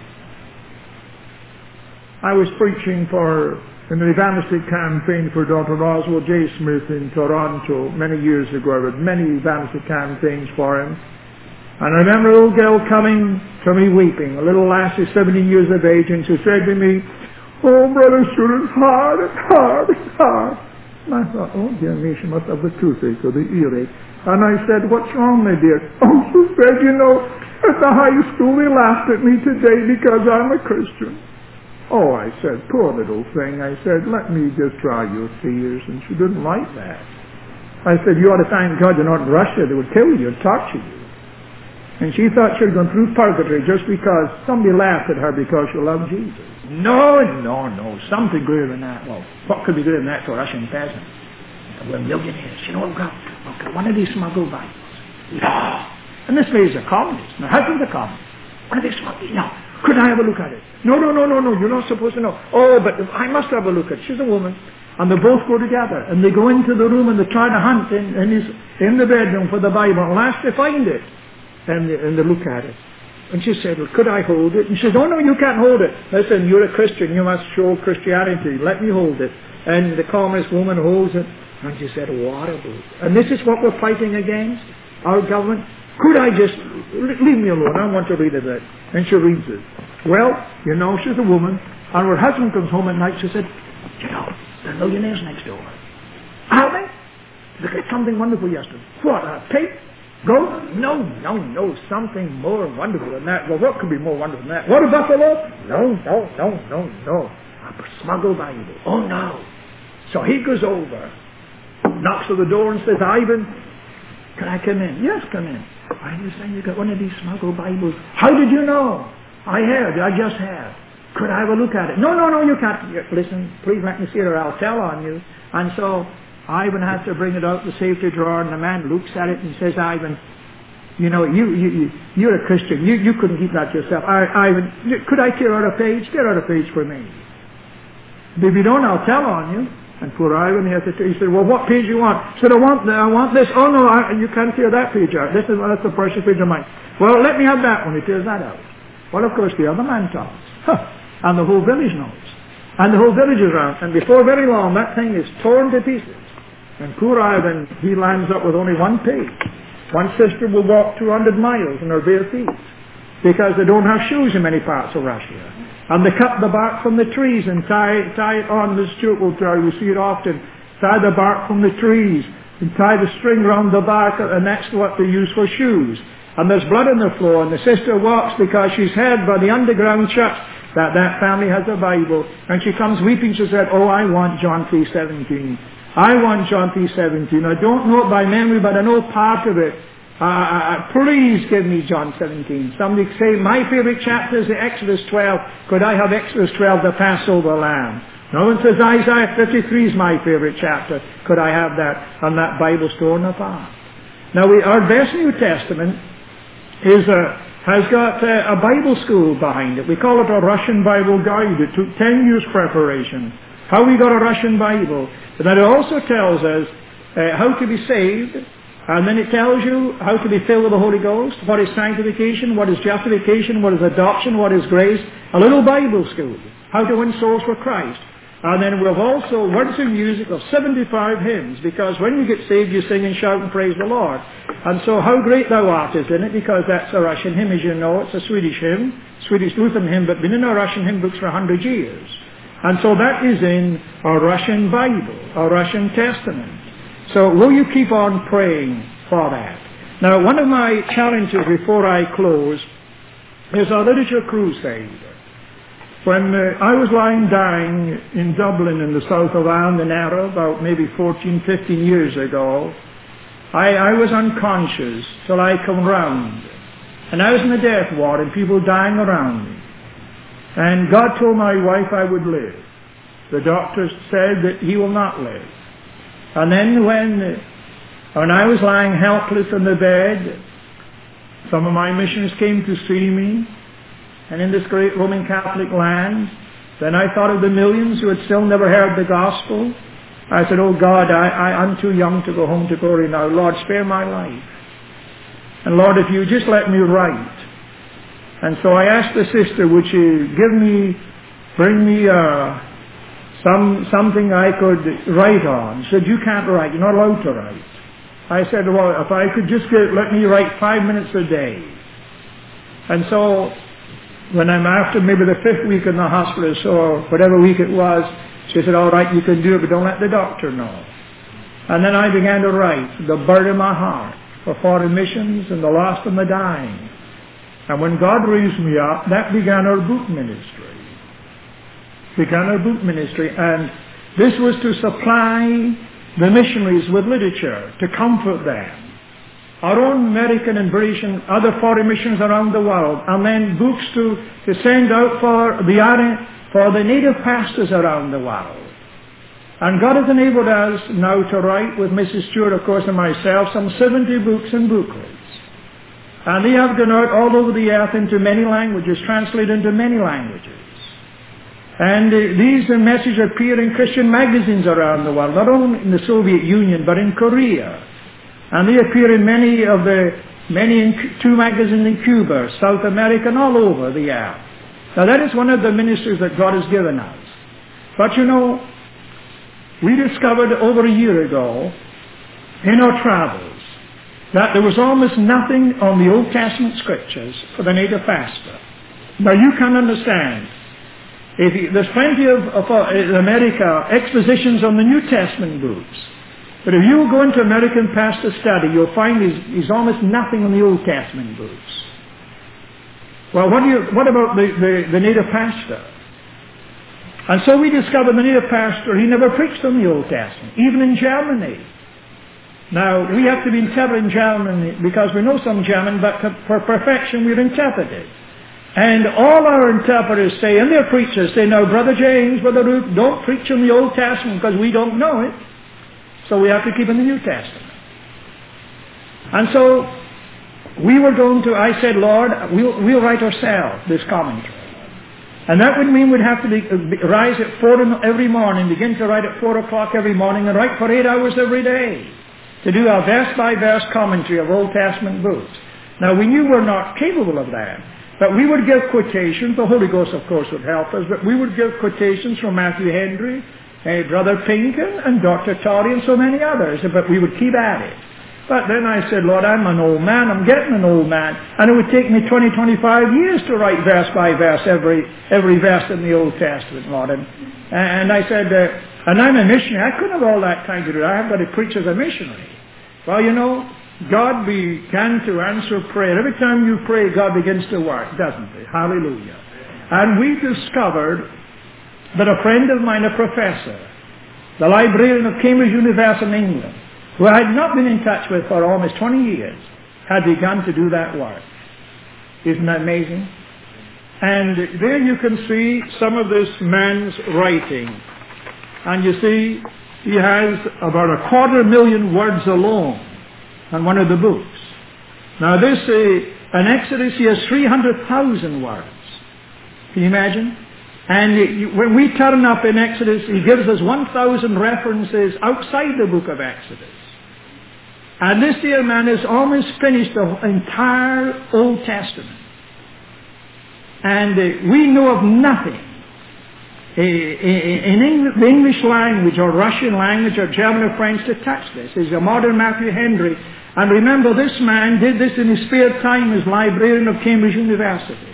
I was preaching in the evangelistic campaign for Dr. Roswell J. Smith in Toronto many years ago. I had many evangelistic campaigns for him. And I remember a little girl coming to me weeping, a little lassie 17 years of age, and she said to me, "Oh, Brother Stewart, it's hard, it's hard, it's hard." And I thought, oh dear me, she must have the toothache or the earache. And I said, "What's wrong, my dear?" "Oh," she said, "you know, at the high school they laughed at me today because I'm a Christian." "Oh," I said, "poor little thing." I said, "Let me just dry your tears." And she didn't like that. I said, "You ought to thank God you're not in Russia. They would kill you and torture you." And she thought she had gone through purgatory just because somebody laughed at her because she loved Jesus. No, something greater than that. Well, what could be greater than that to a Russian peasant? We're millionaires. You know, we've got one of these smuggled Bibles. No. And this lady's a communist. My husband's a communist. One of these smuggled. No. Could I have a look at it? No. You're not supposed to know. Oh, but I must have a look at it. She's a woman. And they both go together. And they go into the room and they try to hunt in the bedroom for the Bible. And last they find it. And they look at it. And she said, "Well, could I hold it?" And she said, "Oh, no, you can't hold it." "Listen, you're a Christian. You must show Christianity. Let me hold it." And the communist woman holds it. And she said, "What about it?" And this is what we're fighting against, our government. Could I just, leave me alone. I want to read it. And she reads it. Well, you know, she's a woman. And her husband comes home at night. She said, "You know, there are millionaires next door." "Are they? Look at something wonderful yesterday." "What, a pig? Go?" No, something more wonderful than that." "Well, what could be more wonderful than that?" "What, a buffalo?" No. A smuggled Bible." "Oh, no." So he goes over, knocks on the door and says, "Ivan, can I come in?" "Yes, come in." "I understand you got one of these smuggled Bibles." "How did you know?" I just have. "Could I have a look at it?" No, you can't. "Listen, please let me see it or I'll tell on you." And so Ivan has to bring it out the safety drawer, and the man looks at it and says, "Ivan, you know, you're a Christian. You couldn't keep that yourself. Ivan, could I tear out a page? Tear out a page for me. If you don't, I'll tell on you." And poor Ivan, he said, "Well, what page do you want?" He said, I want this." "Oh, no, you can't tear that page out. That's the precious page of mine." "Well, let me have that one." He tears that out. Well, of course, the other man talks. And the whole village knows. And the whole village is around. And before very long, that thing is torn to pieces. And poor Ivan, he lands up with only one page. One sister will walk 200 miles in her bare feet because they don't have shoes in many parts of Russia. And they cut the bark from the trees and tie it on. The Stuart will try, we see it often. Tie the bark from the trees and tie the string round the bark, and that's what they use for shoes. And there's blood on the floor, and the sister walks because she's heard by the underground church that family has a Bible. And she comes weeping. She said, "Oh, I want John 3:17. I want John 3:17. I don't know it by memory, but I know part of it. Please give me John 17. Somebody say, my favorite chapter is the Exodus 12. Could I have Exodus 12, the Passover lamb? No one says Isaiah 53 is my favorite chapter. Could I have that? And that Bible's torn apart. Now, our best New Testament has got a Bible school behind it. We call it a Russian Bible Guide. It took 10 years preparation. How we got a Russian Bible. But then it also tells us how to be saved, And then it tells you how to be filled with the Holy Ghost, what is sanctification, what is justification, what is adoption, what is grace. A little Bible school, how to win souls for Christ. And then we have also words and music of 75 hymns, because when you get saved you sing and shout and praise the Lord. And so How Great Thou Art is in it, because that's a Russian hymn, as you know. It's a Swedish hymn, Swedish Lutheran hymn, but been in our Russian hymn books for 100 years. And so that is in our Russian Bible, our Russian Testament. So will you keep on praying for that? Now, one of my challenges before I close is our literature crusade. When I was lying dying in Dublin in the south of Ireland in Arrow, about maybe 14, 15 years ago, I was unconscious till I come round. And I was in the death ward and people dying around me. And God told my wife I would live. The doctor said that he will not live. And then when I was lying helpless in the bed, some of my missioners came to see me. And in this great Roman Catholic land, then I thought of the millions who had still never heard the gospel. I said, oh God, I'm too young to go home to glory now. Lord, spare my life. And Lord, if you just let me write. And so I asked the sister, would you bring me something I could write on. She said, you can't write, you're not allowed to write. I said, well, if I could just let me write 5 minutes a day. And so when I'm after maybe the 5th week in the hospital, so whatever week it was, she said, all right, you can do it, but don't let the doctor know. And then I began to write the burden of my heart for foreign missions and the lost and the dying. And when God raised me up, that began our book ministry. And this was to supply the missionaries with literature, to comfort them. Our own American and British and other foreign missions around the world, and then books to send out for the native pastors around the world. And God has enabled us now to write with Mrs. Stewart, of course, and myself, some 70 books and booklets. And they have gone out all over the earth into many languages, translated into many languages. And these messages appear in Christian magazines around the world, not only in the Soviet Union, but in Korea. And they appear in many 2 magazines in Cuba, South America, and all over the earth. Now that is one of the ministries that God has given us. But you know, we discovered over a year ago in our travels that there was almost nothing on the Old Testament scriptures for the native pastor. Now you can understand, there's plenty of America expositions on the New Testament books. But if you go into American pastor study, you'll find there's almost nothing on the Old Testament books. Well, what about the native pastor? And so we discovered the native pastor, he never preached on the Old Testament, even in Germany. Now, we have to be interpreted in Germany because we know some German, but for perfection we're interpreted. And all our interpreters say, and their preachers say, now, Brother James, Brother Luke, don't preach in the Old Testament because we don't know it. So we have to keep in the New Testament. And so I said, Lord, we'll write ourselves this commentary. And that would mean we'd have to rise at 4 every morning, begin to write at 4 o'clock every morning, and write for 8 hours every day to do our verse-by-verse commentary of Old Testament books. Now, we knew we're not capable of that, but we would give quotations. The Holy Ghost, of course, would help us, but we would give quotations from Matthew Henry, Brother Pinkin, and Dr. Torrey, and so many others, but we would keep at it. But then I said, Lord, I'm an old man, I'm getting an old man, and it would take me 20, 25 years to write verse by verse every verse in the Old Testament, Lord. And I said, and I'm a missionary, I couldn't have all that time to do it, I have got to preach as a missionary. Well, you know, God began to answer prayer. Every time you pray, God begins to work, doesn't he? Hallelujah. And we discovered that a friend of mine, a professor, the librarian of Cambridge University in England, who I had not been in touch with for almost 20 years, had begun to do that work. Isn't that amazing? And there you can see some of this man's writing. And you see, he has about 250,000 words alone on one of the books. Now this, in Exodus, he has 300,000 words. Can you imagine? And when we turn up in Exodus, he gives us 1,000 references outside the book of Exodus. And this dear man has almost finished the entire Old Testament. And we know of nothing in the English language or Russian language or German or French to touch this. He's a modern Matthew Henry. And remember, this man did this in his spare time as librarian of Cambridge University,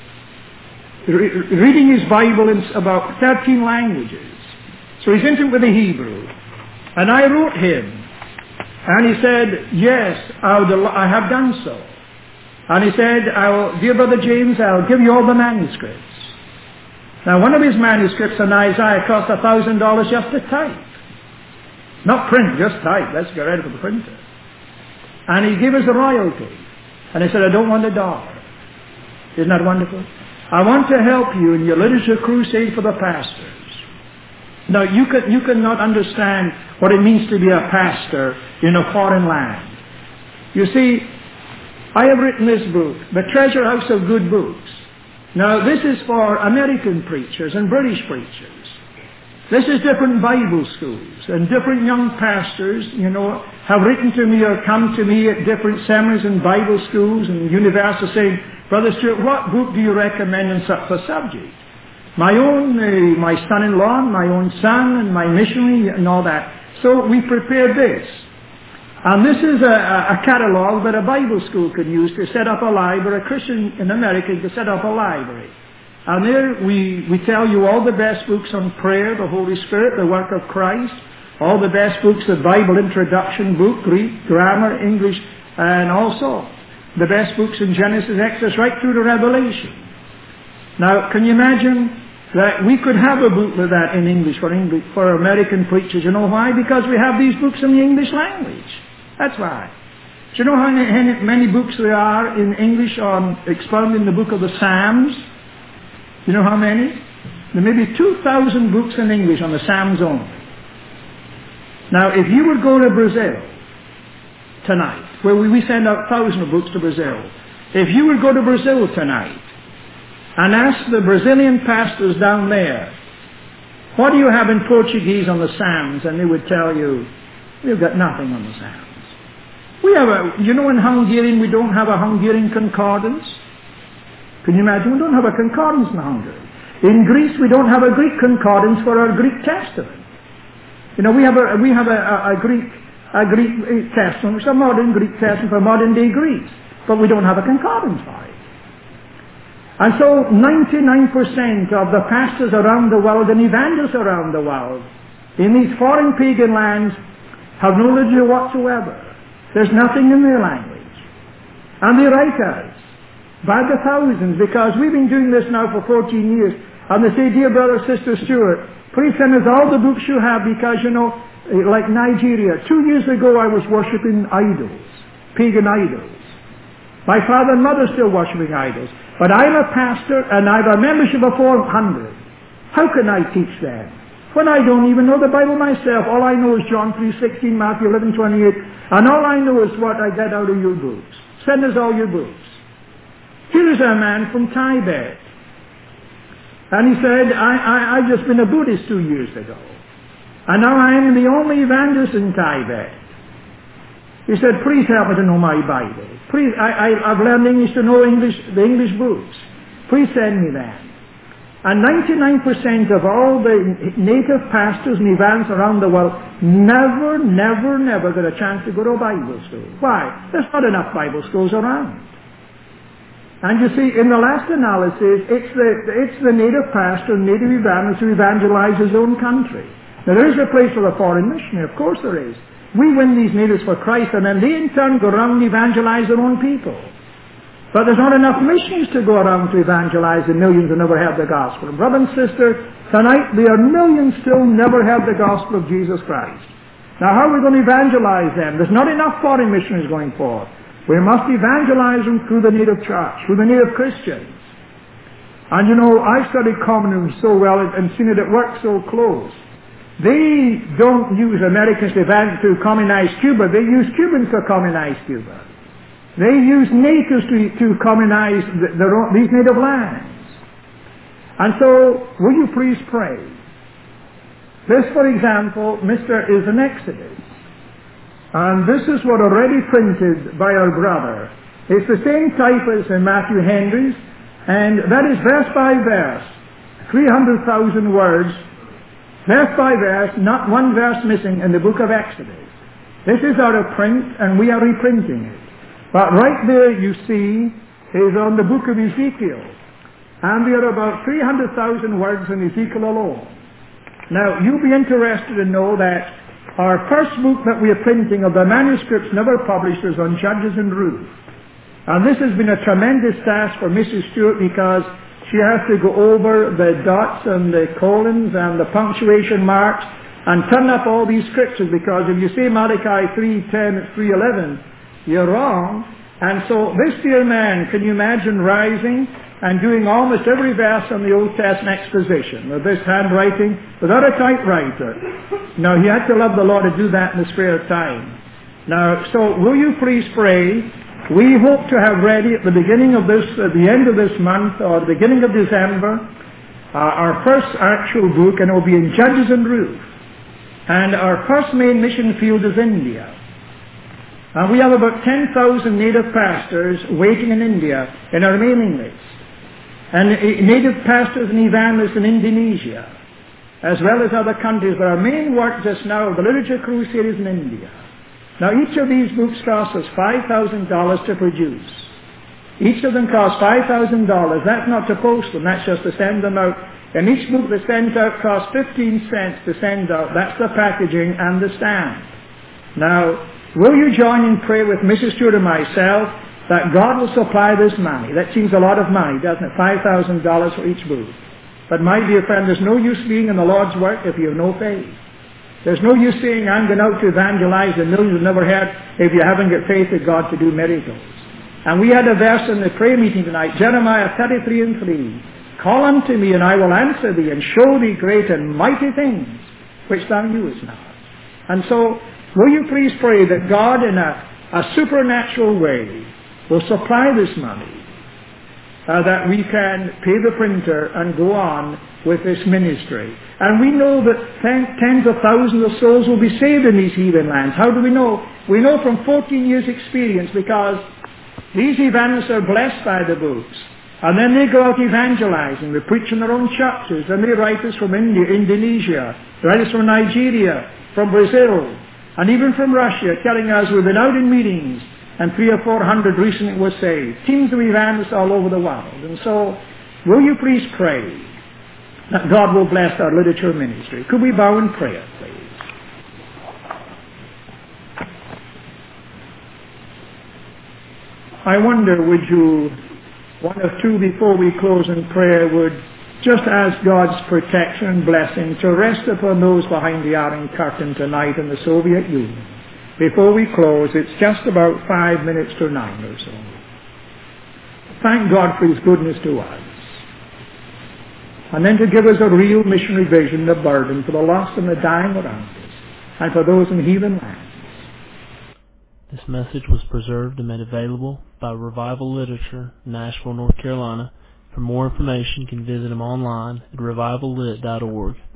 reading his Bible in about 13 languages. So he's into it with the Hebrew. And I wrote him. And he said, yes, I have done so. And he said, dear Brother James, I'll give you all the manuscripts. Now, one of his manuscripts on Isaiah cost $1,000 just to type. Not print, just type. Let's get rid of the printer. And he gave us a royalty. And he said, I don't want $1. Isn't that wonderful? I want to help you in your literature crusade for the pastors. Now, you cannot understand what it means to be a pastor in a foreign land. You see, I have written this book, The Treasure House of Good Books. Now, this is for American preachers and British preachers. This is different Bible schools, and different young pastors, have written to me or come to me at different seminaries and Bible schools and universities saying, Brother Stuart, what book do you recommend on such a subject? My son-in-law, my own son, and my missionary, and all that. So we prepared this. And this is a catalog that a Bible school can use to set up a library. A Christian in America can set up a library. And there we tell you all the best books on prayer, the Holy Spirit, the work of Christ, all the best books, the Bible introduction book, Greek, grammar, English, and also the best books in Genesis, Exodus, right through to Revelation. Now, can you imagine that we could have a book like that in English for American preachers? You know why? Because we have these books in the English language. That's why. Do you know how many books there are in English on expounding the book of the Psalms? You know how many? There may be 2,000 books in English on the Psalms only. Now, if you would go to Brazil tonight, where we send out thousands of books to Brazil, if you would go to Brazil tonight and ask the Brazilian pastors down there, what do you have in Portuguese on the Psalms? And they would tell you, we've got nothing on the Psalms. We have in Hungarian, we don't have a Hungarian concordance. Can you imagine? We don't have a concordance in Hungary. In Greece, we don't have a Greek concordance for our Greek Testament. We have a Greek Testament, which is a modern Greek Testament for modern day Greece, but we don't have a concordance for it. And so 99% of the pastors around the world and evangelists around the world in these foreign pagan lands have no literature whatsoever. There's nothing in their language. And they write us by the thousands, because we've been doing this now for 14 years. And they say, dear brother, sister Stuart, please send us all the books you have, because, like Nigeria, 2 years ago I was worshipping idols, pagan idols. My father and mother still worshipping idols. But I'm a pastor and I have a membership of 400. How can I teach them? When I don't even know the Bible myself. All I know is John 3:16, Matthew 11:28, and all I know is what I get out of your books. Send us all your books. Here is a man from Tibet. And he said, I've just been a Buddhist 2 years ago. And now I am the only evangelist in Tibet. He said, please help me to know my Bible. Please, I've learned English to know the English books. Please send me that. And 99% of all the native pastors and evangelists around the world never get a chance to go to a Bible school. Why? There's not enough Bible schools around. And you see, in the last analysis, it's the native pastor, native evangelist who evangelize his own country. Now there is a place for the foreign missionary, of course there is. We win these natives for Christ, and then they in turn go around and evangelize their own people. But there's not enough missionaries to go around to evangelize the millions who never heard the gospel. And brother and sister, tonight there are millions still never heard the gospel of Jesus Christ. Now how are we going to evangelize them? There's not enough foreign missionaries going forth. We must evangelize them through the native church, through the native Christians. And I've studied communism so well and seen it at work so close. They don't use Americans to communize Cuba. They use Cubans to communize Cuba. They use natives to communize these native lands. And so, will you please pray? This, for example, is an Exodus. And this is what already printed by our brother. It's the same type as in Matthew Henry's, and that is verse by verse, 300,000 words, verse by verse, not one verse missing in the book of Exodus. This is out of print, and we are reprinting it. But right there you see is on the book of Ezekiel, and there are about 300,000 words in Ezekiel alone. Now, you'll be interested to know that our first book that we are printing of the manuscripts never published is on Judges and Ruth. And this has been a tremendous task for Mrs. Stewart because she has to go over the dots and the colons and the punctuation marks and turn up all these scriptures, because if you say Malachi 3:10, it's 3:11, you're wrong. And so this dear man, can you imagine rising and doing almost every verse on the Old Testament exposition with this handwriting without a typewriter? Now, he had to love the Lord to do that in the spare time. Now, so will you please pray? We hope to have ready at the beginning of this, at the end of this month or the beginning of December, our first actual book, and it will be in Judges and Ruth. And our first main mission field is India. And we have about 10,000 native pastors waiting in India in our mailing list. And native pastors and evangelists in Indonesia, as well as other countries. But our main work just now, the Literature Crusade, is in India. Now, each of these books costs us $5,000 to produce. Each of them costs $5,000. That's not to post them, that's just to send them out. And each book that sends out costs 15 cents to send out. That's the packaging and the stamp. Now, will you join in prayer with Mrs. Stewart and myself that God will supply this money? That seems a lot of money, doesn't it? $5,000 for each book. But my dear friend, there's no use being in the Lord's work if you have no faith. There's no use saying, I'm going out to evangelize the millions you've never heard, if you haven't got faith in God to do miracles. And we had a verse in the prayer meeting tonight, Jeremiah 33:3. Call unto me, and I will answer thee, and show thee great and mighty things, which thou knewest not. And so, will you please pray that God in a supernatural way will supply this money, that we can pay the printer and go on with this ministry. And we know that tens of thousands of souls will be saved in these heathen lands. How do we know? We know from 14 years' experience, because these evangelists are blessed by the books. And then they go out evangelizing. They preach in their own churches. And they write us from India, Indonesia. They write us from Nigeria, from Brazil, and even from Russia, telling us we've been out in meetings and 300 or 400 recently were saved. Teams of evangelists all over the world. And so, will you please pray that God will bless our literature ministry? Could we bow in prayer, please? I wonder, would you, one or two before we close in prayer, would just ask God's protection and blessing to rest upon those behind the Iron Curtain tonight in the Soviet Union. Before we close, it's just about 5 minutes to 9 or so. Thank God for His goodness to us. And then to give us a real missionary vision, a burden for the lost and the dying around us, and for those in heathen lands. This message was preserved and made available by Revival Literature, Nashville, North Carolina. For more information, you can visit them online at revivallit.org.